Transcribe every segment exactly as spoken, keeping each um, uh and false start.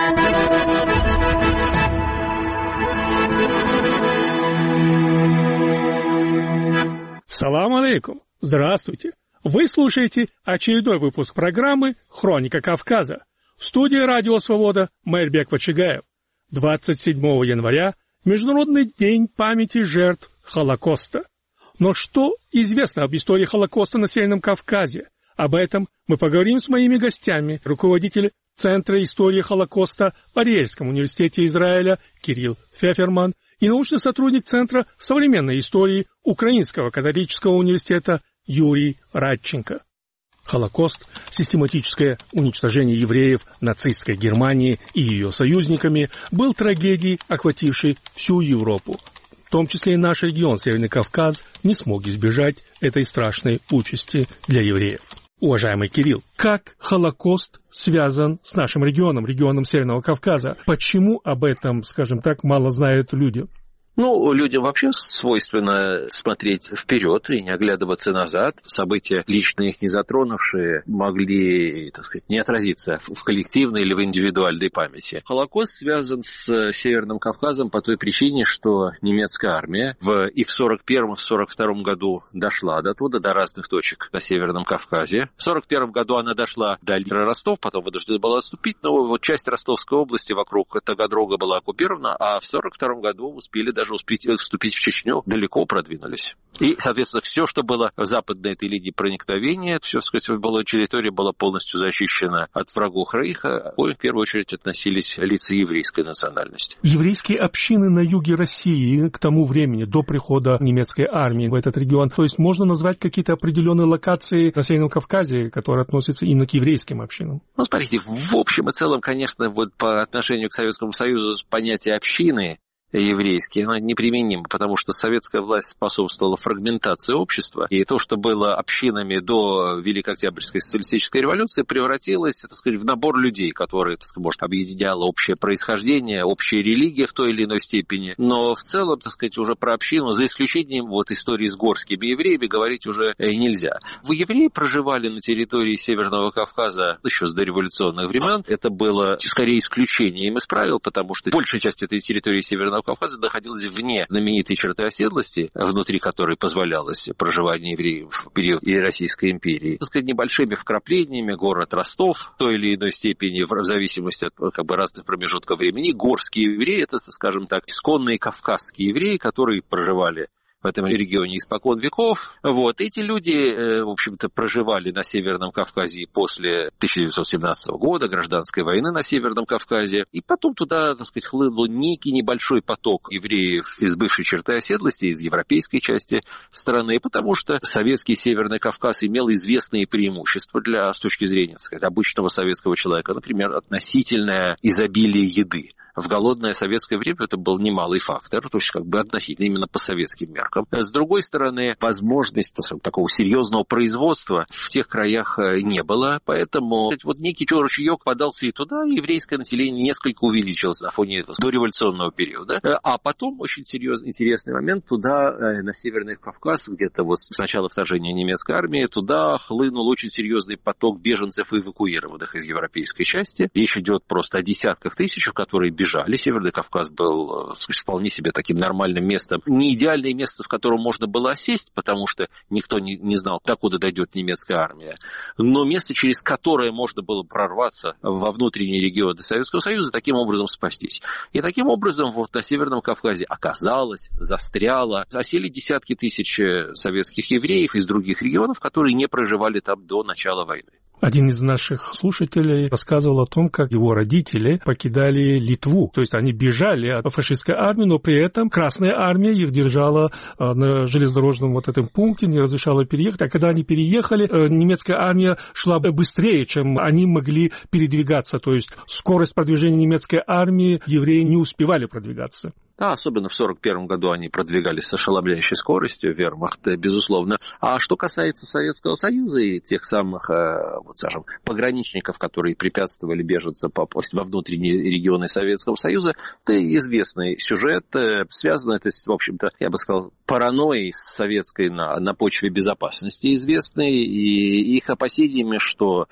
Салам алейкум! Здравствуйте! Вы слушаете очередной выпуск программы «Хроника Кавказа». В студии «Радио Свобода» Майрбек Вачигаев. двадцать седьмого января – Международный день памяти жертв Холокоста. Но что известно об истории Холокоста на Северном Кавказе? Об этом мы поговорим с моими гостями, руководитель Центра истории Холокоста в Ариэльском университете Израиля Кирилл Феферман и научный сотрудник Центра современной истории Украинского католического университета Юрий Радченко. Холокост – систематическое уничтожение евреев нацистской Германии и ее союзниками – был трагедией, охватившей всю Европу. В том числе и наш регион, Северный Кавказ, не смог избежать этой страшной участи для евреев. Уважаемый Кирилл, как Холокост связан с нашим регионом, регионом Северного Кавказа? Почему об этом, скажем так, мало знают люди? Ну, людям вообще свойственно смотреть вперед и не оглядываться назад. События, лично их не затронувшие, могли, так сказать, не отразиться в коллективной или в индивидуальной памяти. Холокост связан с Северным Кавказом по той причине, что немецкая армия в, и в сорок первом, в сорок втором году дошла до туда, до разных точек на Северном Кавказе. В сорок первом году она дошла до Ростов, потом вынуждена была отступить, но вот часть Ростовской области вокруг Таганрога была оккупирована, а в сорок втором году успели даже даже успеть вступить в Чечню, далеко продвинулись. И, соответственно, все, что было в западной этой линии проникновения, все, так сказать, была территория была полностью защищена от врагов Рейха. В первую очередь относились лица еврейской национальности. Еврейские общины на юге России к тому времени, до прихода немецкой армии в этот регион, то есть можно назвать какие-то определенные локации на Северном Кавказе, которые относятся именно к еврейским общинам? Ну, смотрите, в общем и целом, конечно, вот по отношению к Советскому Союзу понятие общины еврейские, но неприменимо, потому что советская власть способствовала фрагментации общества, и то, что было общинами до Великой Октябрьской социалистической революции, превратилось, так сказать, в набор людей, которые, так сказать, может, объединяло общее происхождение, общая религия в той или иной степени, но в целом, так сказать, уже про общину, за исключением вот истории с горскими евреями, говорить уже нельзя. Евреи проживали на территории Северного Кавказа еще с дореволюционных времен, это было скорее исключением из правил, потому что большая часть этой территории Северного Кавказа находилась вне знаменитой черты оседлости, внутри которой позволялось проживание евреев в период Российской империи. Так сказать, небольшими вкраплениями город Ростов в той или иной степени, в зависимости от как бы, разных промежутков времени. Горские евреи, это, скажем так, исконные кавказские евреи, которые проживали в этом регионе испокон веков. Вот. Эти люди, в общем-то, проживали на Северном Кавказе после тысяча девятьсот семнадцатого года, гражданской войны на Северном Кавказе. И потом туда, так сказать, хлынул некий небольшой поток евреев из бывшей черты оседлости, из европейской части страны, потому что советский Северный Кавказ имел известные преимущества для, с точки зрения, так сказать, обычного советского человека. Например, относительное изобилие еды. В голодное советское время это был немалый фактор, то есть как бы относительно именно по советским меркам. С другой стороны, возможность такого серьезного производства в тех краях не было, поэтому вот некий ручеек подался и туда, и еврейское население несколько увеличилось на фоне этого дореволюционного периода. А потом, очень серьезный, интересный момент, туда, на Северный Кавказ, где-то вот с начала вторжения немецкой армии, туда хлынул очень серьезный поток беженцев, эвакуированных из европейской части. Речь идет просто о десятках тысяч, которые бежали. Северный Кавказ был вполне себе таким нормальным местом. Не идеальное место, в котором можно было осесть, потому что никто не, не знал, докуда дойдет немецкая армия. Но место, через которое можно было прорваться во внутренние регионы Советского Союза, таким образом спастись. И таким образом вот на Северном Кавказе оказалось, застряло, осели десятки тысяч советских евреев из других регионов, которые не проживали там до начала войны. Один из наших слушателей рассказывал о том, как его родители покидали Литву. То есть они бежали от фашистской армии, но при этом Красная армия их держала на железнодорожном вот этом пункте, не разрешала переехать. А когда они переехали, немецкая армия шла быстрее, чем они могли передвигаться. То есть скорость продвижения немецкой армии евреи не успевали продвигаться. Да, особенно в сорок первом году они продвигались с ошеломляющей скоростью, вермахт, безусловно. А что касается Советского Союза и тех самых, вот, скажем, пограничников, которые препятствовали беженцам попасть во внутренние регионы Советского Союза, это известный сюжет, связан это, в общем-то, я бы сказал, паранойей советской на, на почве безопасности известной и их опасениями, что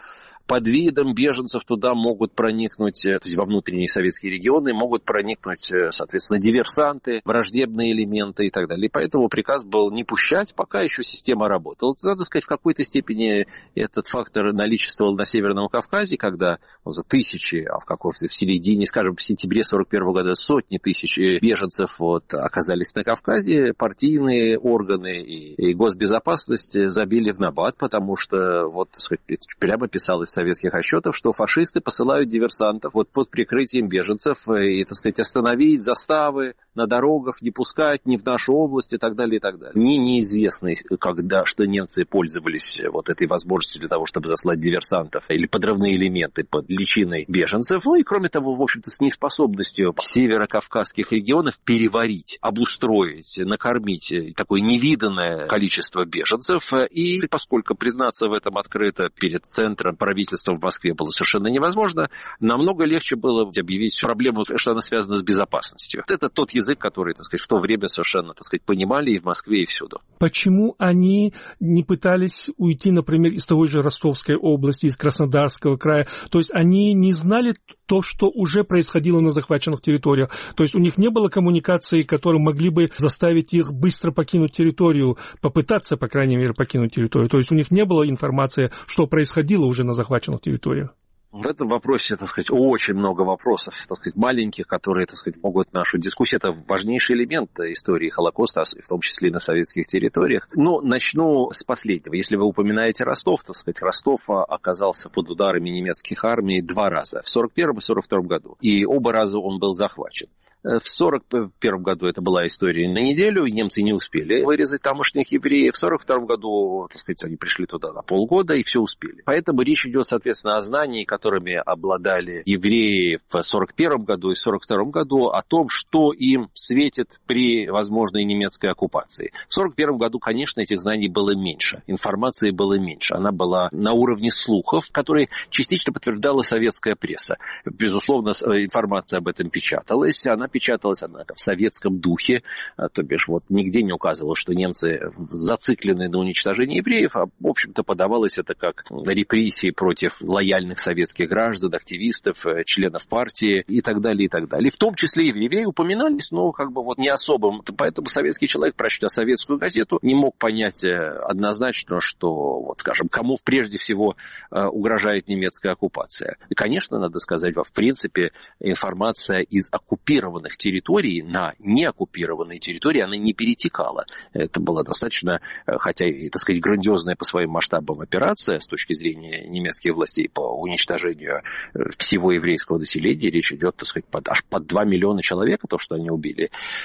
под видом беженцев туда могут проникнуть, то есть во внутренние советские регионы могут проникнуть, соответственно, диверсанты, враждебные элементы и так далее. И поэтому приказ был не пущать, пока еще система работала. Надо сказать, в какой-то степени этот фактор наличествовал на Северном Кавказе, когда за тысячи, а в каком-то в середине, скажем, в сентябре сорок первого года сотни тысяч беженцев вот, оказались на Кавказе, партийные органы и, и госбезопасность забили в набат, потому что вот, так сказать, прямо писалось в советских отчетах, что фашисты посылают диверсантов вот под прикрытием беженцев и, так сказать, остановить заставы на дорогах, не пускать ни в нашу область и так далее, и так далее. Мне неизвестно, когда, что немцы пользовались вот этой возможностью для того, чтобы заслать диверсантов или подрывные элементы под личиной беженцев. Ну и, кроме того, в общем-то, с неспособностью северокавказских регионов переварить, обустроить, накормить такое невиданное количество беженцев. И поскольку признаться в этом открыто перед центром правительства в Москве было совершенно невозможно, намного легче было объявить проблему, что она связана с безопасностью. Это тот язык, который, так сказать, в то время совершенно, так сказать, понимали и в Москве, и всюду. Почему они не пытались уйти, например, из той же Ростовской области, из Краснодарского края? То есть они не знали то, что уже происходило на захваченных территориях. То есть у них не было коммуникации, которые могли бы заставить их быстро покинуть территорию, попытаться, по крайней мере, покинуть территорию. То есть у них не было информации, что происходило уже на захваченных территориях. В этом вопросе, так сказать, очень много вопросов, так сказать, маленьких, которые, так сказать, могут нашу дискуссию. Это важнейший элемент истории Холокоста, в том числе и на советских территориях. Но начну с последнего. Если вы упоминаете Ростов, так сказать, Ростов оказался под ударами немецких армий два раза, в сорок первом и сорок втором году. И оба раза он был захвачен. В сорок первом году это была история на неделю, немцы не успели вырезать тамошних евреев. В сорок втором году, так сказать, они пришли туда на полгода и все успели. Поэтому речь идет, соответственно, о знании, которыми обладали евреи в сорок первом году и сорок втором году, о том, что им светит при возможной немецкой оккупации. В сорок первом году, конечно, этих знаний было меньше, информации было меньше. Она была на уровне слухов, которые частично подтверждала советская пресса. Безусловно, информация об этом печаталась, она печаталась, однако, в советском духе, то бишь вот нигде не указывалось, что немцы зациклены на уничтожении евреев, а, в общем-то, подавалось это как репрессии против лояльных советских граждан, активистов, членов партии и так далее, и так далее. И в том числе евреи упоминались, но как бы вот не особым. Поэтому советский человек, прочтя советскую газету, не мог понять однозначно, что, вот, скажем, кому прежде всего угрожает немецкая оккупация. И, конечно, надо сказать, в принципе, информация из оккупированных территорий на неоккупированные территории, она не перетекала. Это была достаточно, хотя и, так сказать, грандиозная по своим масштабам операция с точки зрения немецких властей по уничтожению всего еврейского населения. Речь идет, так сказать, под, аж под два миллиона человек, то, что они убили.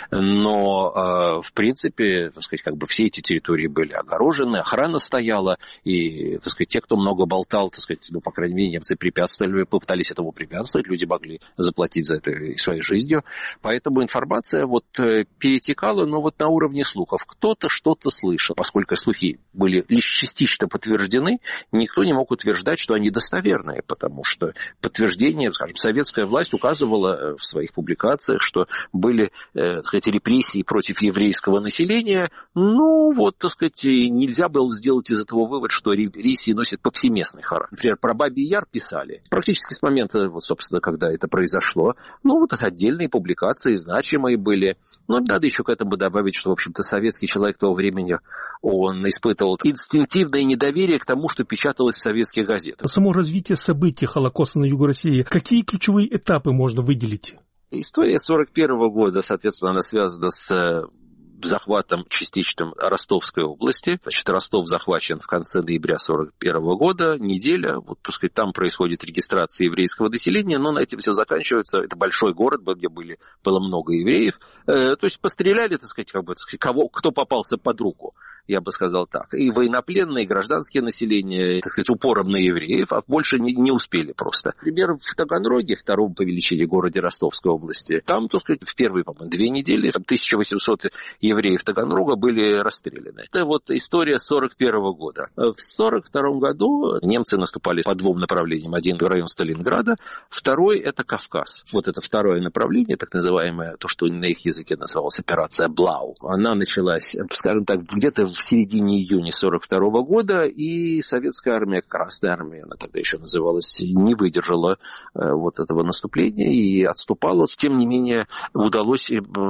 Но, в принципе, так сказать, как бы все эти территории были огорожены, охрана стояла, и, так сказать, те, кто много болтал, так сказать, ну, по крайней мере, немцы препятствовали, попытались этому препятствовать, люди могли заплатить за это своей жизнью. Поэтому информация вот перетекала, но вот на уровне слухов. Кто-то что-то слышал. Поскольку слухи были лишь частично подтверждены, никто не мог утверждать, что они достоверные, потому что подтверждение, скажем, советская власть указывала в своих публикациях, что были, так сказать, репрессии против еврейского населения. Ну, вот, так сказать, нельзя было сделать из этого вывод, что репрессии носят повсеместный характер. Например, про Бабий Яр писали. Практически с момента, вот, собственно, когда это произошло. Ну, вот это отдельные публикации. Публикации значимые были. Но надо еще к этому добавить, что, в общем-то, советский человек того времени, он испытывал инстинктивное недоверие к тому, что печаталось в советских газетах. Само развитие событий Холокоста на юге России, какие ключевые этапы можно выделить? История сорок первого года, соответственно, она связана с захватом частичным Ростовской области. Значит, Ростов захвачен в конце ноября сорок первого года, неделя, вот, так сказать, там происходит регистрация еврейского населения, но на этом все заканчивается. Это большой город, где были, было много евреев. Э, то есть постреляли, так сказать, как бы, так сказать, кого, кто попался под руку. Я бы сказал так. И военнопленные, и гражданские населения, так сказать, упором на евреев, а больше не, не успели просто. Например, в Таганроге, втором по величине городе Ростовской области, там, так сказать, в первые, по-моему, две недели, там тысяча восемьсот евреев Таганрога были расстреляны. Это вот история сорок первого года. В сорок втором году немцы наступали по двум направлениям. Один в район Сталинграда, второй это Кавказ. Вот это второе направление, так называемое, то, что на их языке называлось операция Блау. Она началась, скажем так, где-то в середине июня сорок второго года, и советская армия, Красная армия, она тогда еще называлась, не выдержала вот этого наступления и отступала. Тем не менее, удалось,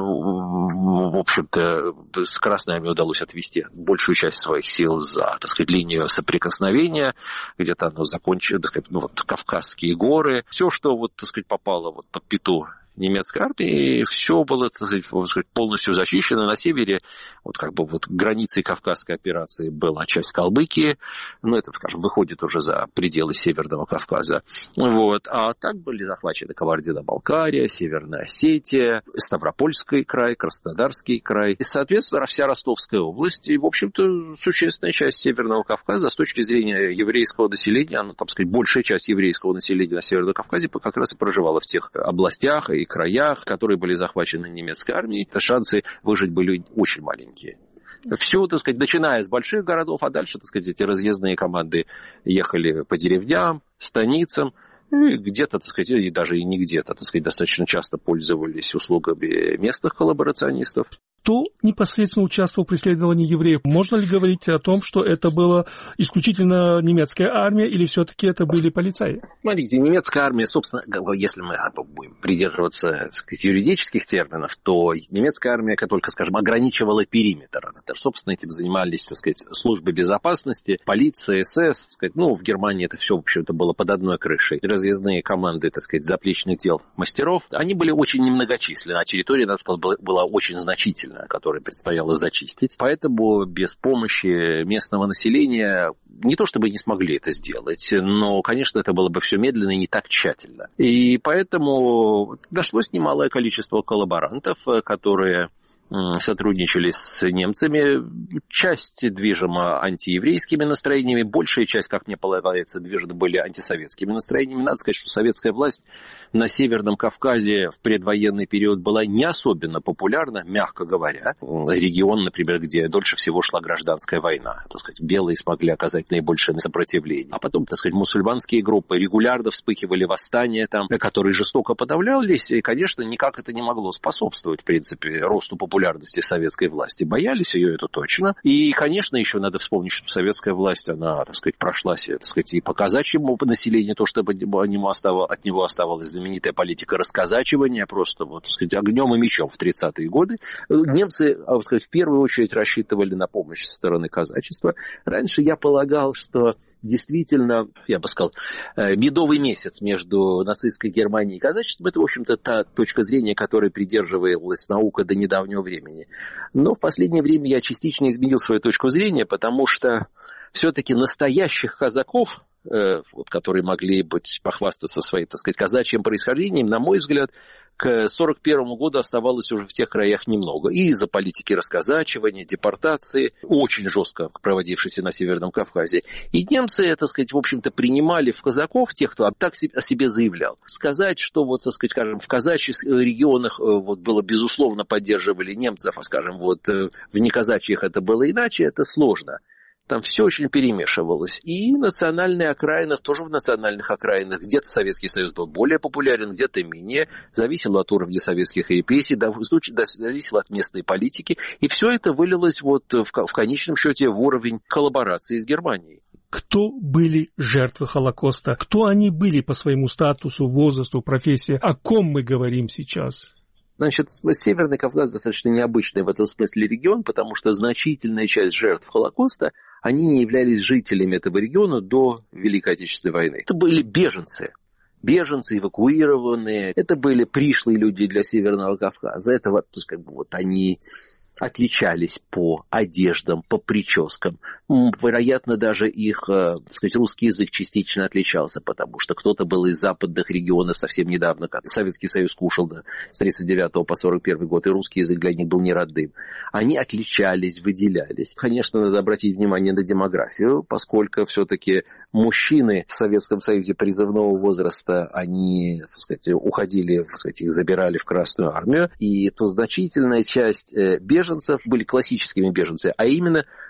в общем-то, с Красной армией удалось отвести большую часть своих сил за, так сказать, линию соприкосновения, где-то оно закончилось, так сказать, ну, вот, Кавказские горы. Все, что, вот, так сказать, попало вот под пяту немецкой армии, все было, так сказать, полностью зачищено. На севере, вот как бы вот границей Кавказской операции была часть Калмыкии, но это, скажем, выходит уже за пределы Северного Кавказа. Вот. А так были захвачены Кабардино-Балкария, Северная Осетия, Ставропольский край, Краснодарский край. И, соответственно, вся Ростовская область и, в общем-то, существенная часть Северного Кавказа с точки зрения еврейского населения, ну, там, сказать, большая часть еврейского населения на Северном Кавказе как раз и проживала в тех областях и краях, которые были захвачены немецкой армией, то шансы выжить были очень маленькие. Все, так сказать, начиная с больших городов, а дальше, так сказать, эти разъездные команды ехали по деревням, станицам, и где-то, так сказать, и даже и не где-то, так сказать, достаточно часто пользовались услугами местных коллаборационистов. Кто непосредственно участвовал в преследовании евреев? Можно ли говорить о том, что это была исключительно немецкая армия или все-таки это были полицаи? Смотрите, немецкая армия, собственно, если мы будем придерживаться, так сказать, юридических терминов, то немецкая армия только, скажем, ограничивала периметр. Собственно, этим занимались, так сказать, службы безопасности, полиция, СС. Так сказать, ну, в Германии это все, в общем-то, было под одной крышей. Разъездные команды, так сказать, заплечных дел мастеров, они были очень немногочисленны, а территория, надо сказать, была очень значительна, которое предстояло зачистить. Поэтому без помощи местного населения не то чтобы не смогли это сделать, но, конечно, это было бы все медленно и не так тщательно. И поэтому нашлось немалое количество коллаборантов, которые сотрудничали с немцами. Часть движима антиеврейскими настроениями, большая часть, как мне полагается, движимы были антисоветскими настроениями. Надо сказать, что советская власть на Северном Кавказе в предвоенный период была не особенно популярна, мягко говоря. Регион, например, где дольше всего шла гражданская война. Так сказать, белые смогли оказать наибольшее сопротивление. А потом, так сказать, мусульманские группы регулярно вспыхивали восстания там, которые жестоко подавлялись. И, конечно, никак это не могло способствовать, в принципе, росту популярности популярности советской власти. Боялись ее, это точно. И, конечно, еще надо вспомнить, что советская власть, она, так сказать, прошлась, так сказать, и по казачьему населению, то, чтобы от него оставалась знаменитая политика расказачивания, просто, вот, так сказать, огнем и мечом в тридцатые годы. Немцы, так сказать, в первую очередь рассчитывали на помощь со стороны казачества. Раньше я полагал, что действительно, я бы сказал, медовый месяц между нацистской Германией и казачеством, это, в общем-то, та точка зрения, которой придерживалась наука до недавнего времени. Но в последнее время я частично изменил свою точку зрения, потому что все-таки настоящих казаков, э, вот, которые могли быть, похвастаться своим, так сказать, казачьим происхождением, на мой взгляд, к сорок первому году оставалось уже в тех краях немного. И из-за политики расказачивания, депортации, очень жестко проводившейся на Северном Кавказе. И немцы, так сказать, в общем-то, принимали в казаков тех, кто так о себе заявлял. Сказать, что, вот, так сказать, скажем, в казачьих регионах вот, было, безусловно, поддерживали немцев, а, скажем, вот, в неказачьих это было иначе, это сложно. Там все очень перемешивалось. И национальные окраины, тоже в национальных окраинах, где-то Советский Союз был более популярен, где-то менее. Зависело от уровня советских репрессий, зависело от местной политики. И все это вылилось вот в, в конечном счете в уровень коллаборации с Германией. Кто были жертвы Холокоста? Кто они были по своему статусу, возрасту, профессии? О ком мы говорим сейчас? Значит, Северный Кавказ достаточно необычный в этом смысле регион, потому что значительная часть жертв Холокоста, они не являлись жителями этого региона до Великой Отечественной войны. Это были беженцы. Беженцы, эвакуированные. Это были пришлые люди для Северного Кавказа. Это вот, как бы, вот они отличались по одеждам, по прическам. Вероятно, даже их, так сказать, русский язык частично отличался, потому что кто-то был из западных регионов совсем недавно, как Советский Союз кушал да, с тридцать девятого по сорок первый год, и русский язык для них был не родным. Они отличались, выделялись. Конечно, надо обратить внимание на демографию, поскольку все-таки мужчины в Советском Союзе призывного возраста, они, так сказать, уходили, так сказать, их забирали в Красную армию, и то значительная часть беженцев были классическими беженцами, а именно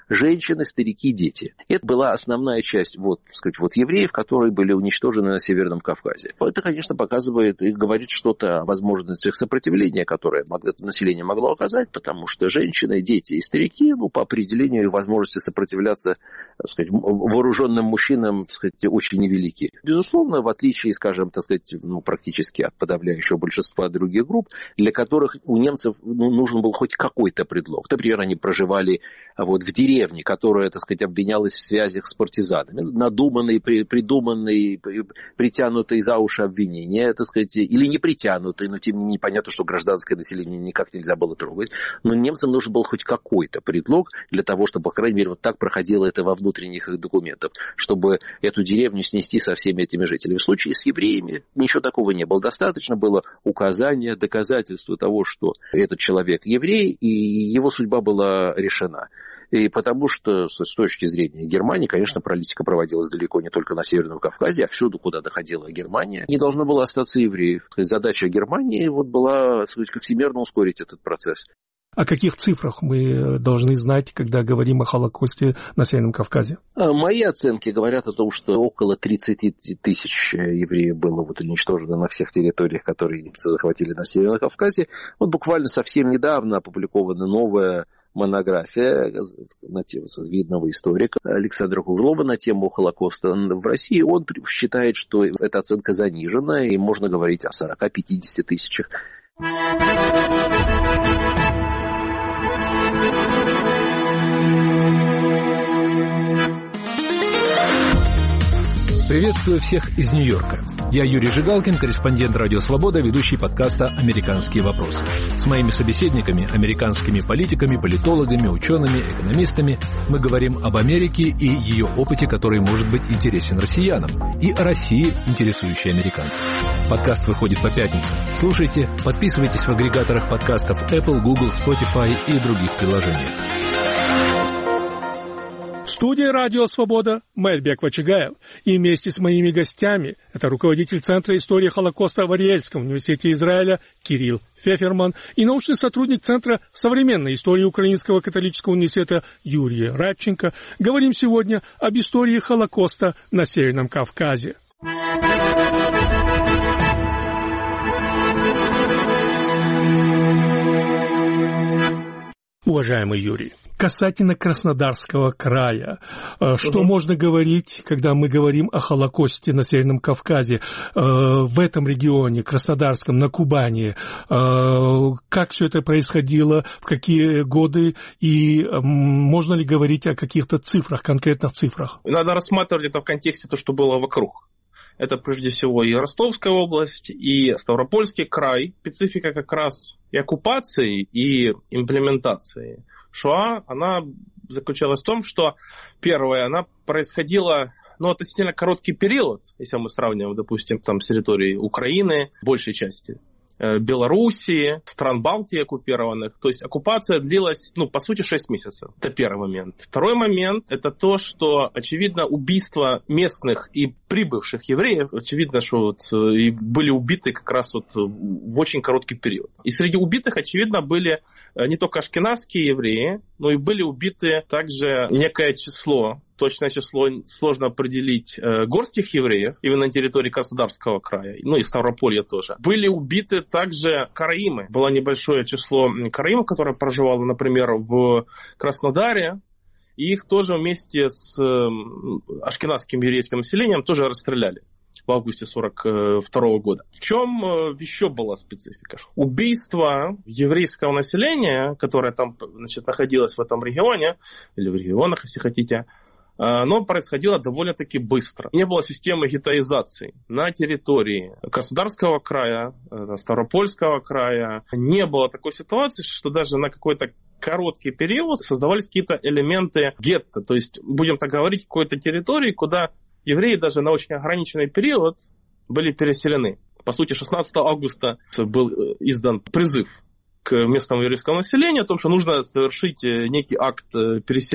женщины, старики, дети. Это была основная часть вот, так сказать, вот евреев, которые были уничтожены на Северном Кавказе. Это, конечно, показывает и говорит что-то о возможностях сопротивления, которое население могло оказать, потому что женщины, дети и старики, ну, по определению, возможности сопротивляться, так сказать, вооруженным мужчинам, так сказать, очень невелики. Безусловно, в отличие, скажем, так сказать, ну, практически от подавляющего большинства других групп, для которых у немцев ну, нужен был хоть какой-то предлог. Например, они проживали вот в деревне, которая, так сказать, обвинялась в связях с партизанами. Надуманные, придуманные, притянутые за уши обвинения, так сказать, или не притянутые, но тем не менее понятно, что гражданское население никак нельзя было трогать. Но немцам нужен был хоть какой-то предлог для того, чтобы, по крайней мере, вот так проходило это во внутренних их документах, чтобы эту деревню снести со всеми этими жителями. В случае с евреями ничего такого не было. Достаточно было указания, доказательства того, что этот человек еврей, и его судьба была решена. И потому что с точки зрения Германии, конечно, политика проводилась далеко не только на Северном Кавказе, а всюду, куда доходила Германия, не должно было остаться евреев. Задача Германии вот была, сказать, всемирно ускорить этот процесс. О каких цифрах мы должны знать, когда говорим о Холокосте на Северном Кавказе? Мои оценки говорят о том, что около тридцать тысяч евреев было вот уничтожено на всех территориях, которые немцы захватили на Северном Кавказе. Вот буквально совсем недавно опубликована новая монография на тему видного историка Александра Курлова на тему Холокоста в России. Он считает, что эта оценка занижена, и можно говорить о сорока-пятидесяти тысячах. Приветствую всех из Нью-Йорка. Я Юрий Жигалкин, корреспондент «Радио Свобода», ведущий подкаста «Американские вопросы». С моими собеседниками, американскими политиками, политологами, учеными, экономистами, мы говорим об Америке и ее опыте, который может быть интересен россиянам, и о России, интересующей американцев. Подкаст выходит по пятницам. Слушайте, подписывайтесь в агрегаторах подкастов Apple, Google, Spotify и других приложениях. В студии «Радио Свобода» Мэрбек Вачигаев. И вместе с моими гостями, это руководитель Центра истории Холокоста в Ариэльском университете Израиля Кирилл Феферман и научный сотрудник Центра современной истории Украинского католического университета Юрий Радченко, говорим сегодня об истории Холокоста на Северном Кавказе. Уважаемый Юрий, касательно Краснодарского края, что угу. можно говорить, когда мы говорим о Холокосте на Северном Кавказе, в этом регионе, Краснодарском, на Кубани, как все это происходило, в какие годы, и можно ли говорить о каких-то цифрах, конкретных цифрах? Надо рассматривать это в контексте то, что было вокруг. Это прежде всего и Ростовская область, и Ставропольский край. Специфика как раз и оккупации, и имплементации Шоа, она заключалась в том, что первое, она происходила, ну, относительно короткий период, если мы сравниваем, допустим, там с территорией Украины, большей части, Белоруссии, стран Балтии оккупированных. То есть оккупация длилась, ну, по сути, шесть месяцев. Это первый момент. Второй момент – это то, что, очевидно, убийства местных и прибывших евреев, очевидно, что вот, и были убиты как раз вот в очень короткий период. И среди убитых, очевидно, были не только ашкеназские евреи, но и были убиты также некое число, точное число сложно определить, горских евреев, именно на территории Краснодарского края, ну и Ставрополья тоже. Были убиты также караимы. Было небольшое число караимов, которое проживало, например, в Краснодаре, и их тоже вместе с ашкеназским еврейским населением тоже расстреляли в августе сорок второго года. В чем еще была специфика? Убийство еврейского населения, которое там, значит, находилось в этом регионе, или в регионах, если хотите, оно происходило довольно-таки быстро. Не было системы гетаизации. На территории Краснодарского края, Ставропольского края не было такой ситуации, что даже на какой-то короткий период создавались какие-то элементы гетто. То есть, будем так говорить, какой-то территории, куда евреи даже на очень ограниченный период были переселены. По сути, шестнадцатого августа был издан призыв к местному еврейскому населению о том, что нужно совершить некий акт переселения.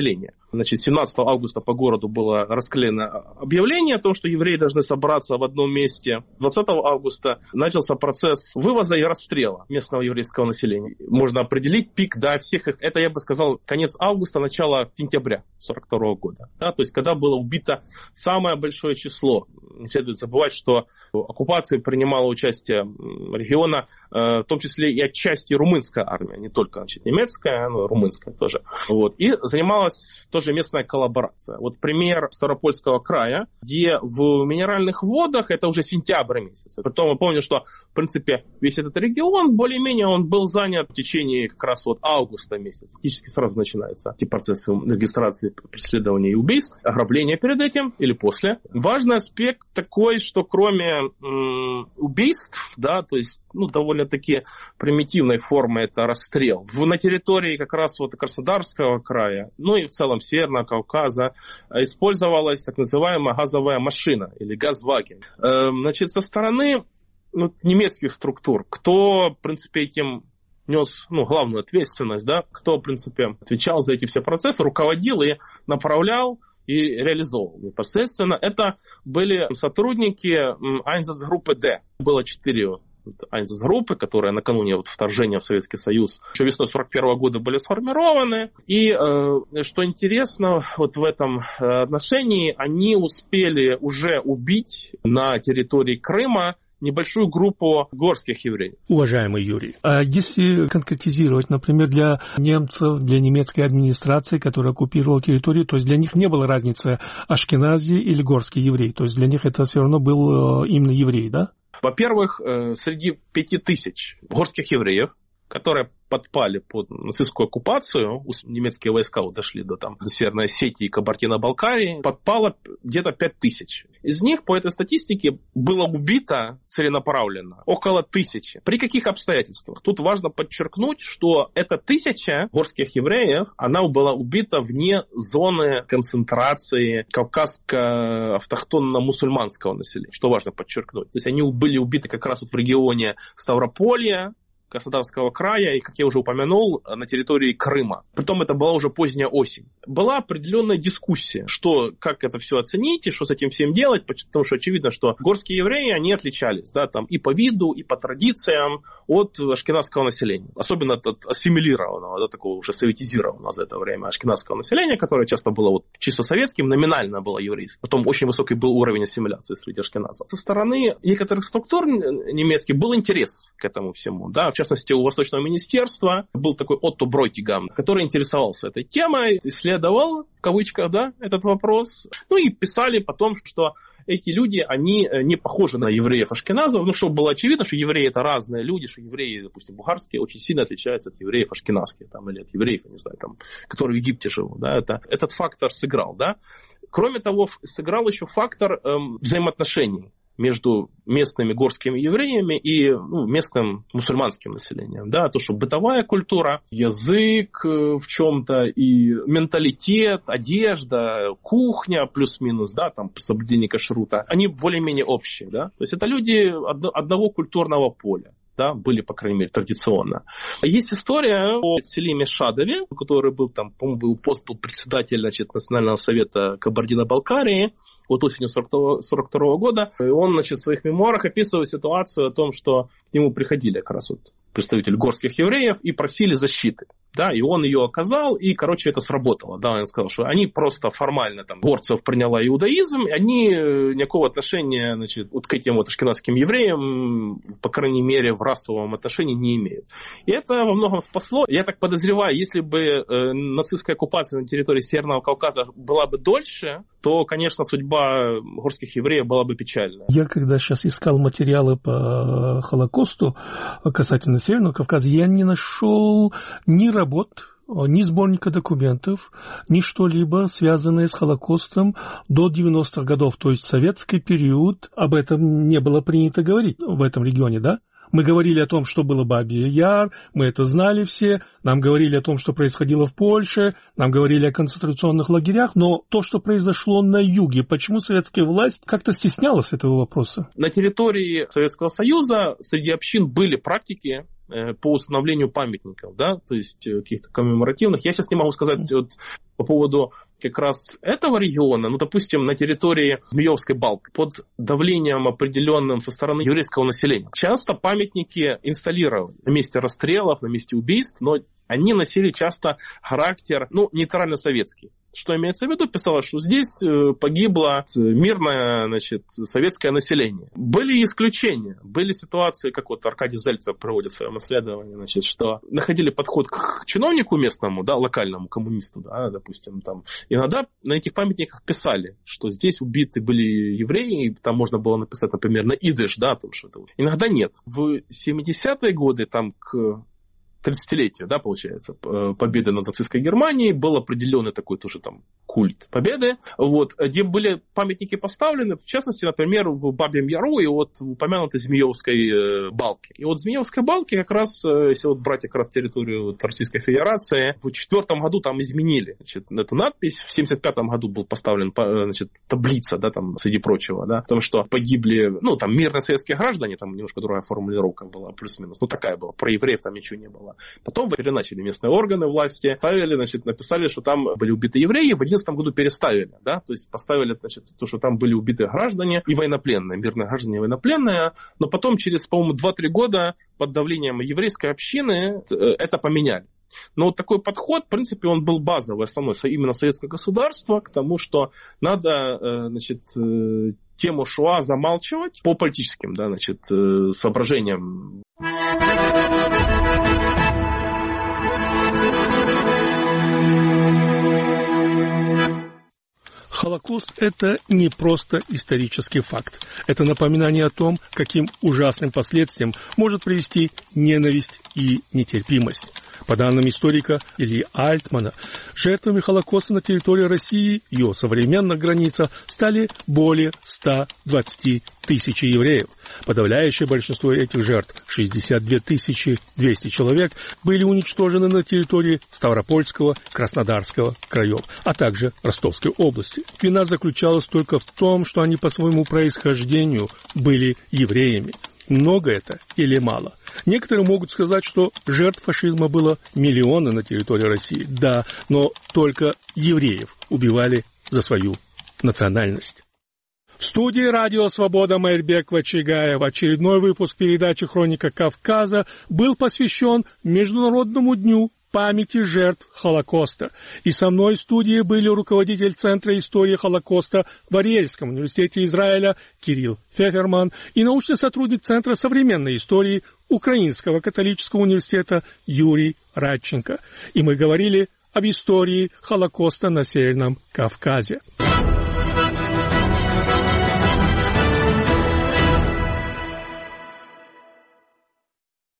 Значит, семнадцатого августа по городу было расклеено объявление о том, что евреи должны собраться в одном месте. двадцатого августа начался процесс вывоза и расстрела местного еврейского населения. Можно определить пик, да, всех их. Это, я бы сказал, конец августа, начало сентября сорок второго года. Да, то есть, когда было убито самое большое число. Не следует забывать, что в оккупации принимала участие региона, в том числе и отчасти румынская армия, не только, значит, немецкая, но и румынская тоже. Вот. И занималась тоже местная коллаборация. Вот пример Ставропольского края, где в минеральных водах, это уже сентябрь месяц. Потом я помню, что, в принципе, весь этот регион, более-менее, он был занят в течение как раз вот августа месяца. Практически сразу начинаются эти процессы регистрации, преследования и убийств, ограбления перед этим или после. Важный аспект такой, что кроме м, убийств, да, то есть, ну, довольно-таки примитивной формы это расстрел. В, на территории как раз вот Краснодарского края, ну и в целом Северного Кавказа, использовалась так называемая газовая машина или газваген. Э, значит, со стороны ну, немецких структур, кто, в принципе, этим нес ну, главную ответственность, да, кто, в принципе, отвечал за эти все процессы, руководил и направлял и реализовывал непосредственно. Это были сотрудники Einsatzgruppe D. Было четыре Einsatzgruppe, которые накануне вот вторжения в Советский Союз еще весной сорок первого года были сформированы. И э, что интересно, вот в этом отношении они успели уже убить на территории Крыма небольшую группу горских евреев. Уважаемый Юрий, а если конкретизировать, например, для немцев, для немецкой администрации, которая оккупировала территорию, то есть для них не было разницы ашкенази или горский еврей, то есть для них это все равно был именно еврей, да? Во-первых, среди пяти тысяч горских евреев, которые подпали под нацистскую оккупацию, немецкие войска вот дошли до, там, до Северной Осетии и Кабардино-Балкарии, подпало где-то пять тысяч. Из них, по этой статистике, было убито целенаправленно около тысячи. При каких обстоятельствах? Тут важно подчеркнуть, что эта тысяча горских евреев, она была убита вне зоны концентрации кавказско-автохтонно-мусульманского населения, что важно подчеркнуть. То есть они были убиты как раз вот в регионе Ставрополья, Краснодарского края и, как я уже упомянул, на территории Крыма. Притом это была уже поздняя осень. Была определенная дискуссия, что, как это все оценить и что с этим всем делать, потому что очевидно, что горские евреи, они отличались, да, там, и по виду, и по традициям от ашкеназского населения. Особенно от ассимилированного, да, такого уже советизированного за это время ашкеназского населения, которое часто было вот чисто советским, номинально было еврейским. Потом очень высокий был уровень ассимиляции среди ашкеназов. Со стороны некоторых структур немецких был интерес к этому всему, да, в частности, у Восточного министерства был такой Отто Бройтигам, который интересовался этой темой, исследовал, в кавычках, да, этот вопрос. Ну и писали потом, что эти люди, они не похожи на евреев-ашкеназов. Ну, чтобы было очевидно, что евреи это разные люди, что евреи, допустим, бухарские очень сильно отличаются от евреев ашкеназских, там, или от евреев, я не знаю, там, которые в Египте живут. Да, это, этот фактор сыграл, да. Кроме того, сыграл еще фактор эм, взаимоотношений между местными горскими евреями и ну, местным мусульманским населением. Да, то, что бытовая культура, язык в чем-то и менталитет, одежда, кухня плюс-минус, да, там соблюдение кашрута, они более-менее общие. Да? То есть это люди одного культурного поля. Да, были, по крайней мере, традиционно. Есть история о Селиме Шадове, который был там, по-моему, был пост был председатель, значит, Национального совета Кабардино-Балкарии вот осенью сорок второго года. И он, значит, в своих мемуарах описывает ситуацию о том, что к нему приходили как раз вот представители горских евреев и просили защиты. Да, и он ее оказал, и, короче, это сработало. Да, он сказал, что они просто формально, там, горцев приняла иудаизм, и они никакого отношения, значит, вот к этим вот ашкеназским евреям, по крайней мере, в расовом отношении не имеют. И это во многом спасло. Я так подозреваю, если бы э, нацистская оккупация на территории Северного Кавказа была бы дольше, то, конечно, судьба горских евреев была бы печальная. Я когда сейчас искал материалы по Холокосту касательно Северного Кавказа, я не нашел ни работ, ни сборника документов, ни что-либо, связанное с Холокостом до девяностых годов, то есть советский период. Об этом не было принято говорить в этом регионе, да? Мы говорили о том, что было Бабий Яр, мы это знали все, нам говорили о том, что происходило в Польше, нам говорили о концентрационных лагерях, но то, что произошло на юге, почему советская власть как-то стеснялась этого вопроса? На территории Советского Союза среди общин были практики по установлению памятников, да, то есть каких-то коммеморативных. Я сейчас не могу сказать вот, по поводу как раз этого региона, ну, допустим, на территории Змеевской Балки, под давлением определенным со стороны еврейского населения. Часто памятники инсталлировали на месте расстрелов, на месте убийств, но они носили часто характер, ну, нейтрально-советский. Что имеется в виду? Писалось, что здесь погибло мирное, значит, советское население. Были исключения. Были ситуации, как вот Аркадий Зальцев проводит в своем исследовании, значит, что находили подход к чиновнику местному, да, локальному коммунисту, да, допустим, там. Иногда на этих памятниках писали, что здесь убиты были евреи, и там можно было написать, например, на идыш, да, там что-то. Иногда нет. В семидесятые годы, там, к тридцатилетию, да, получается, победы над нацистской Германией, был определенный такой тоже там культ победы, вот, где были памятники поставлены, в частности, например, в Бабьем Яру и вот в упомянутой Змеевской Балке. И вот Змеевской Балке как раз, если вот брать как раз территорию Российской Федерации, в четвертом году там изменили, значит, эту надпись, в семьдесят пятом году был поставлен, значит, таблица, да, там, среди прочего, да, о том, что погибли, ну, там, мирные советские граждане, там немножко другая формулировка была, плюс-минус, ну, такая была, про евреев там ничего не было. Потом переначали местные органы власти, ставили, значит, написали, что там были убиты евреи, в одиннадцатом году переставили, да, то есть поставили, значит, то, что там были убиты граждане и военнопленные, мирные граждане и военнопленные, но потом через, по-моему, два-три года под давлением еврейской общины это поменяли. Но вот такой подход, в принципе, он был базовый, основной, именно советского государства, к тому, что надо, значит, тему Шоа замалчивать по политическим, да, значит, соображениям. Холокост – это не просто исторический факт. Это напоминание о том, каким ужасным последствиям может привести ненависть и нетерпимость. По данным историка Ильи Альтмана, жертвами Холокоста на территории России и ее современных границах стали более ста двадцати тысяч евреев. Подавляющее большинство этих жертв, шестьдесят две тысячи двести человек, были уничтожены на территории Ставропольского, Краснодарского краев, а также Ростовской области. Вина заключалась только в том, что они по своему происхождению были евреями. Много это или мало? Некоторые могут сказать, что жертв фашизма было миллионы на территории России. Да, но только евреев убивали за свою национальность. В студии «Радио Свобода» Майрбек Вачигаев. Очередной выпуск передачи «Хроника Кавказа» был посвящен Международному дню памяти жертв Холокоста. И со мной в студии были руководитель Центра истории Холокоста в Ариэльском университете Израиля Кирилл Феферман и научный сотрудник Центра современной истории Украинского католического университета Юрий Радченко. И мы говорили об истории Холокоста на Северном Кавказе.